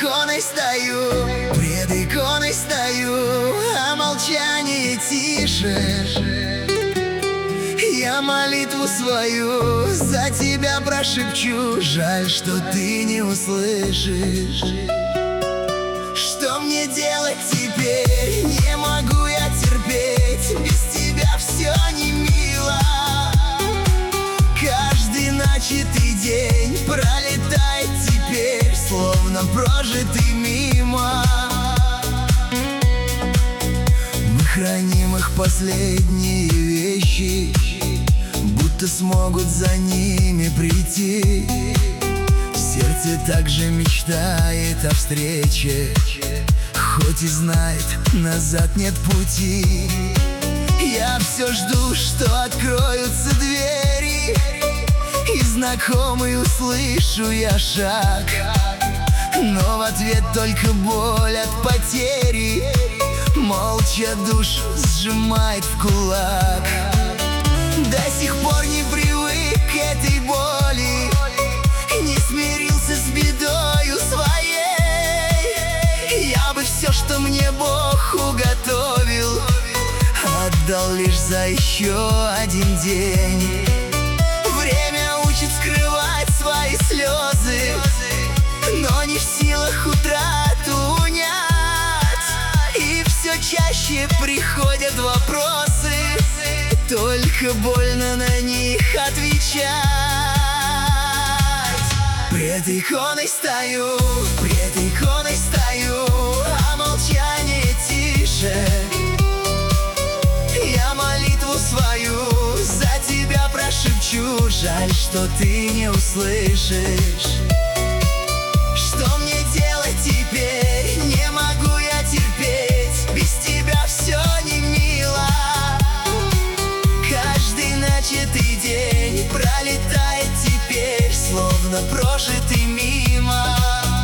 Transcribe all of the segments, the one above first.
иконой стою, пред иконой стою, а молчание тише. Я молитву свою за тебя прошепчу, жаль, что ты не услышишь. Что мне делать теперь? Не могу я терпеть, без тебя все не мило. Каждый начатый день пролетает теперь, словно прожитый мимо. Мы храним их последние вещи, будто смогут за ними прийти. Сердце также мечтает о встрече, хоть и знает, назад нет пути. Я все жду, что откроются двери, и знакомый услышу я шаг, но в ответ только боль от потери. Молча душу сжимает в кулак. До сих пор не привык к этой боли, не смирился с бедою своей. Я бы все, что мне Бог уготовил, отдал лишь за еще один день. Время учит скрывать свои слезы, но не в силах утрату унять. И все чаще приходят вопросы, только больно на них отвечать. Пред иконой стою, пред иконой стою, а молчание тише. Я молитву свою за тебя прошепчу, жаль, что ты не услышишь. Что мне делать теперь? Не могу я терпеть, без тебя все не мило. Каждый начатый день пролетает теперь, словно прожитый мимо.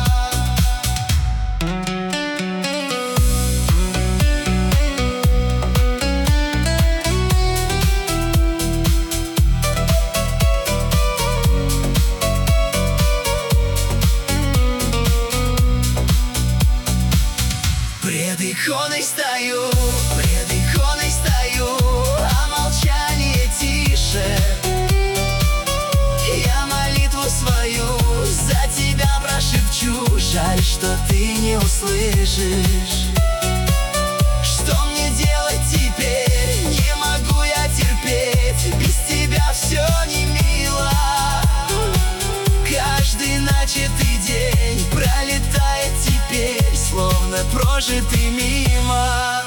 Пред иконой стою, пред иконой стою, а молчание тише. Я молитву свою за тебя прошепчу, жаль, что ты не услышишь. Что мне делать теперь? Не могу я терпеть, без тебя все не мило. Каждый начатый день пролетает теперь, словно прожитый мимо.